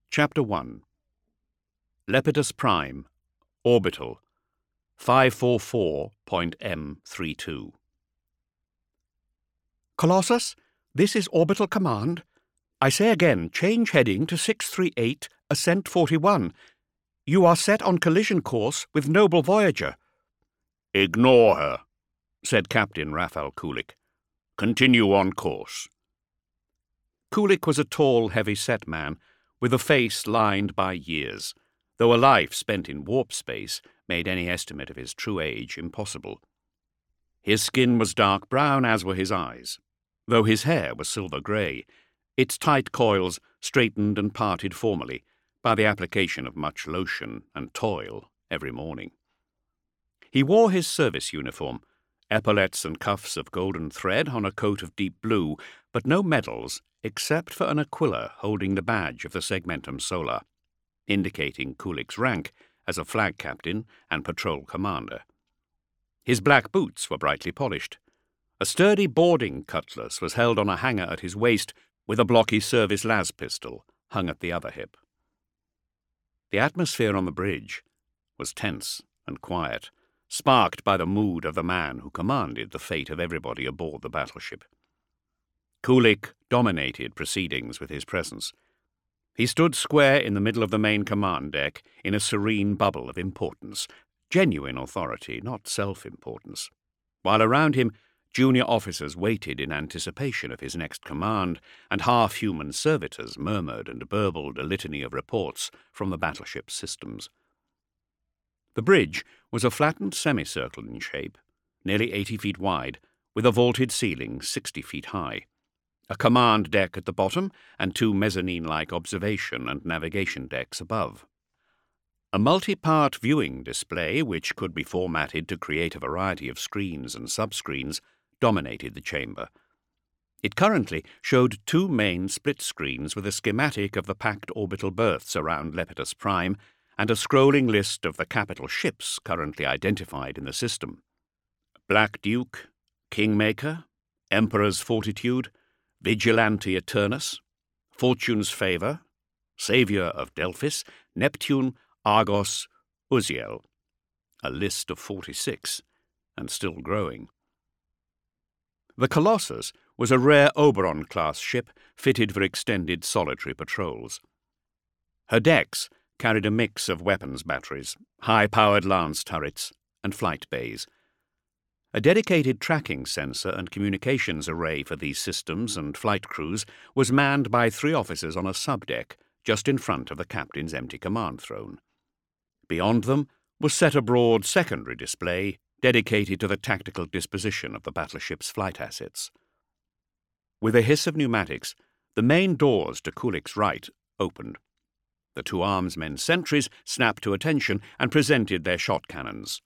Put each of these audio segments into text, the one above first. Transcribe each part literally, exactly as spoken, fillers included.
Chapter one. Lepidus Prime, Orbital, five forty-four point M thirty-two. Colossus, this is Orbital Command. I say again, change heading to six three eight, Ascent forty-one. You are set on collision course with Noble Voyager. Ignore her, said Captain Rafael Kulik. Continue on course. Kulik was a tall, heavy-set man, with a face lined by years, though a life spent in warp space made any estimate of his true age impossible. His skin was dark brown, as were his eyes, though his hair was silver grey, its tight coils straightened and parted formally by the application of much lotion and toil every morning. He wore his service uniform, epaulets and cuffs of golden thread on a coat of deep blue, but no medals except for an aquila holding the badge of the Segmentum Solar, indicating Kulik's rank as a flag captain and patrol commander. His black boots were brightly polished. A sturdy boarding cutlass was held on a hanger at his waist, with a blocky service las pistol hung at the other hip. The atmosphere on the bridge was tense and quiet, sparked by the mood of the man who commanded the fate of everybody aboard the battleship. Kulik dominated proceedings with his presence. He stood square in the middle of the main command deck in a serene bubble of importance, genuine authority, not self-importance, while around him junior officers waited in anticipation of his next command, and half-human servitors murmured and burbled a litany of reports from the battleship's systems. The bridge was a flattened semicircle in shape, nearly eighty feet wide, with a vaulted ceiling sixty feet high, a command deck at the bottom, and two mezzanine-like observation and navigation decks above. A multi-part viewing display, which could be formatted to create a variety of screens and subscreens, dominated the chamber. It currently showed two main split screens with a schematic of the packed orbital berths around Lepidus Prime and a scrolling list of the capital ships currently identified in the system. Black Duke, Kingmaker, Emperor's Fortitude, Vigilante Eternus, Fortune's Favour, Saviour of Delphis, Neptune, Argos, Uziel. A list of forty-six, and still growing. The Colossus was a rare Oberon-class ship fitted for extended solitary patrols. Her decks carried a mix of weapons batteries, high-powered lance turrets, and flight bays. A dedicated tracking sensor and communications array for these systems and flight crews was manned by three officers on a subdeck just in front of the captain's empty command throne. Beyond them was set a broad secondary display dedicated to the tactical disposition of the battleship's flight assets. With a hiss of pneumatics, the main doors to Kulik's right opened. The two armsmen's sentries snapped to attention and presented their shot cannons.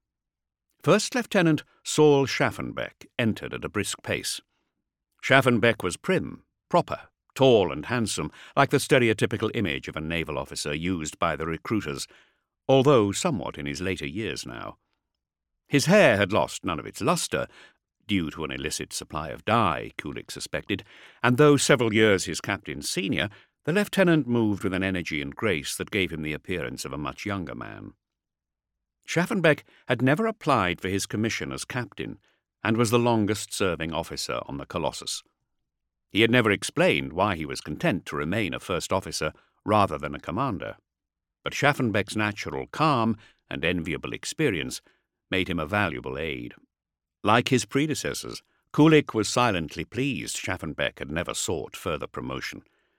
First Lieutenant Saul Schaffenbeck entered at a brisk pace. Schaffenbeck was prim, proper, tall and handsome, like the stereotypical image of a naval officer used by the recruiters, although somewhat in his later years now. His hair had lost none of its lustre, due to an illicit supply of dye, Kulik suspected, and though several years his captain's senior, the lieutenant moved with an energy and grace that gave him the appearance of a much younger man. Schaffenbeck had never applied for his commission as captain, and was the longest-serving officer on the Colossus. He had never explained why he was content to remain a first officer rather than a commander, but Schaffenbeck's natural calm and enviable experience made him a valuable aid. Like his predecessors, Kulik was silently pleased Schaffenbeck had never sought further promotion.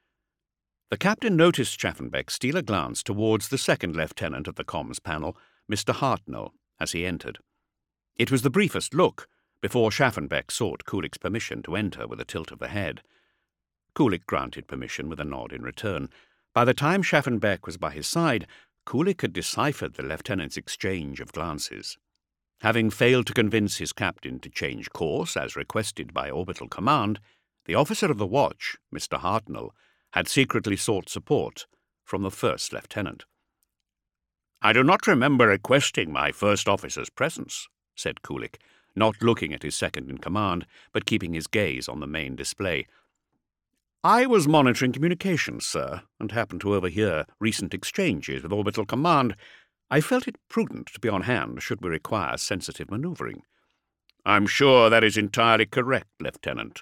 The captain noticed Schaffenbeck steal a glance towards the second lieutenant of the comms panel, Mister Hartnell, as he entered. It was the briefest look before Schaffenbeck sought Kulik's permission to enter with a tilt of the head. Kulik granted permission with a nod in return. By the time Schaffenbeck was by his side, Kulik had deciphered the lieutenant's exchange of glances. Having failed to convince his captain to change course as requested by Orbital Command, the officer of the watch, Mister Hartnell, had secretly sought support from the first lieutenant. "I do not remember requesting my first officer's presence," said Kulik, not looking at his second-in-command, but keeping his gaze on the main display. I was monitoring communications, sir, and happened to overhear recent exchanges with Orbital Command. I felt it prudent to be on hand should we require sensitive manoeuvring. I'm sure that is entirely correct, Lieutenant.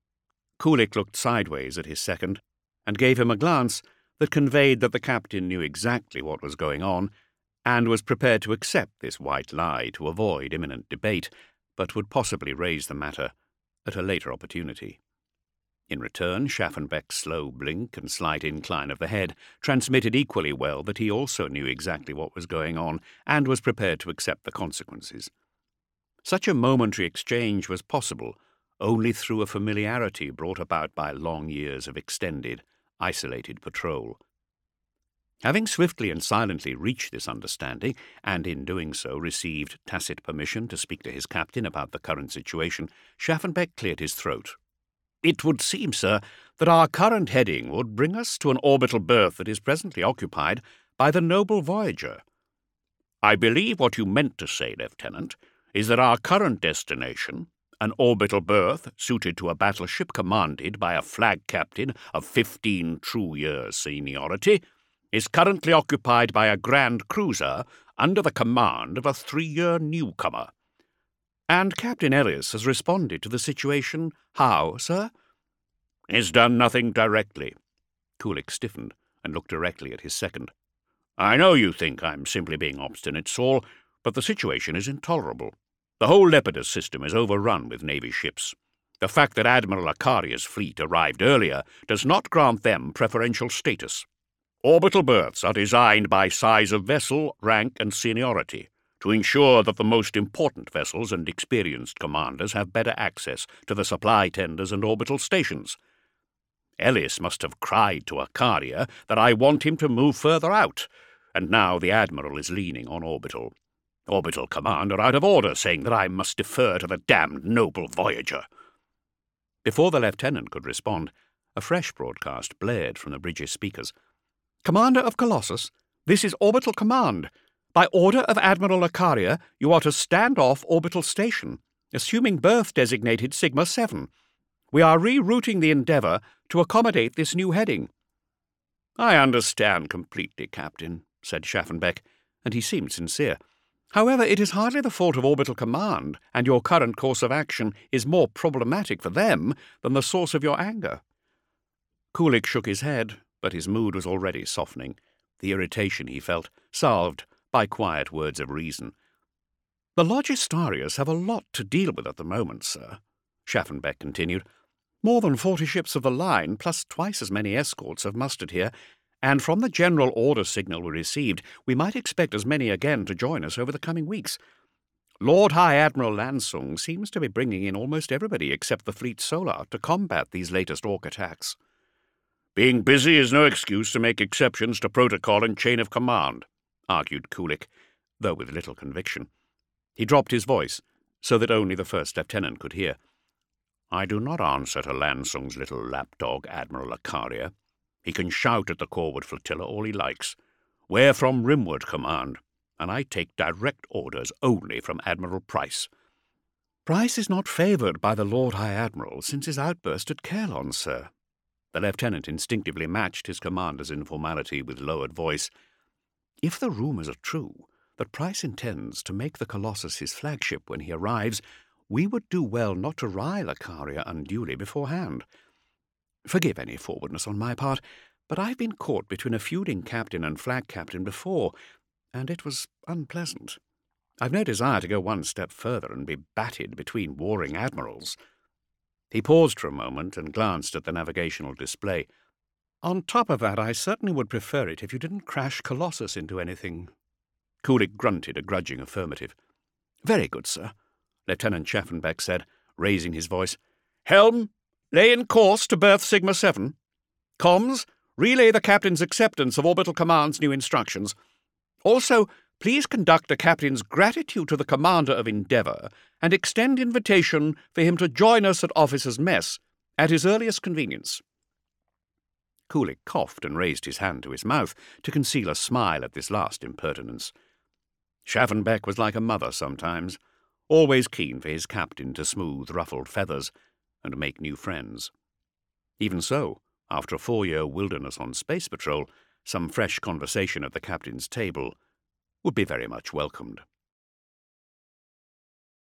Kulik looked sideways at his second, and gave him a glance that conveyed that the captain knew exactly what was going on, and was prepared to accept this white lie to avoid imminent debate, but would possibly raise the matter at a later opportunity. In return, Schaffenbeck's slow blink and slight incline of the head transmitted equally well that he also knew exactly what was going on, and was prepared to accept the consequences. Such a momentary exchange was possible only through a familiarity brought about by long years of extended, isolated patrol. Having swiftly and silently reached this understanding, and in doing so received tacit permission to speak to his captain about the current situation, Schaffenbeck cleared his throat. "It would seem, sir, that our current heading would bring us to an orbital berth that is presently occupied by the noble Voyager." "I believe what you meant to say, Lieutenant, is that our current destination, an orbital berth suited to a battleship commanded by a flag captain of fifteen true years' seniority, is currently occupied by a grand cruiser under the command of a three-year newcomer." "And Captain Ellis has responded to the situation how, sir?" "He's done nothing directly." Kulik stiffened and looked directly at his second. "I know you think I'm simply being obstinate, Saul, but the situation is intolerable. The whole Lepidus system is overrun with Navy ships. The fact that Admiral Akaria's fleet arrived earlier does not grant them preferential status. Orbital berths are designed by size of vessel, rank, and seniority, to ensure that the most important vessels and experienced commanders have better access to the supply tenders and orbital stations. Ellis must have cried to Akaria that I want him to move further out, and now the Admiral is leaning on Orbital. Orbital Command are out of order, saying that I must defer to the damned noble Voyager." Before the lieutenant could respond, a fresh broadcast blared from the bridge's speakers. "Commander of Colossus, this is Orbital Command. By order of Admiral Akaria, you are to stand off Orbital Station, assuming berth designated Sigma seven. We are rerouting the Endeavour to accommodate this new heading." "I understand completely, Captain," said Schaffenbeck, and he seemed sincere. "However, it is hardly the fault of Orbital Command, and your current course of action is more problematic for them than the source of your anger." Kulik shook his head, but his mood was already softening, the irritation he felt salved by quiet words of reason. "The Logistarius have a lot to deal with at the moment, sir," Schaffenbeck continued. "More than forty ships of the line, plus twice as many escorts, have mustered here, and from the general order signal we received, we might expect as many again to join us over the coming weeks. Lord High Admiral Lansung seems to be bringing in almost everybody except the Fleet Solar to combat these latest Orc attacks." "Being busy is no excuse to make exceptions to protocol and chain of command," argued Kulik, though with little conviction. He dropped his voice, so that only the first lieutenant could hear. "I do not answer to Lansung's little lapdog, Admiral Akaria. He can shout at the Corward flotilla all he likes. We're from Rimward Command, and I take direct orders only from Admiral Price." "Price is not favoured by the Lord High Admiral since his outburst at Caerlon, sir." The lieutenant instinctively matched his commander's informality with lowered voice. "If the rumours are true that Price intends to make the Colossus his flagship when he arrives, we would do well not to rile Akaria unduly beforehand. Forgive any forwardness on my part, but I've been caught between a feuding captain and flag captain before, and it was unpleasant. I've no desire to go one step further and be batted between warring admirals." He paused for a moment and glanced at the navigational display. "On top of that, I certainly would prefer it if you didn't crash Colossus into anything." Kulik grunted a grudging affirmative. "Very good, sir," Lieutenant Schaffenbeck said, raising his voice. "Helm, lay in course to berth Sigma seven. Comms, relay the captain's acceptance of Orbital Command's new instructions. Also, please conduct the captain's gratitude to the commander of Endeavour and extend invitation for him to join us at officers' mess at his earliest convenience." Kulik coughed and raised his hand to his mouth to conceal a smile at this last impertinence. Schaffenbeck was like a mother sometimes, always keen for his captain to smooth ruffled feathers and make new friends. Even so, After a four-year wilderness on space patrol, some fresh conversation at the captain's table would be very much welcomed.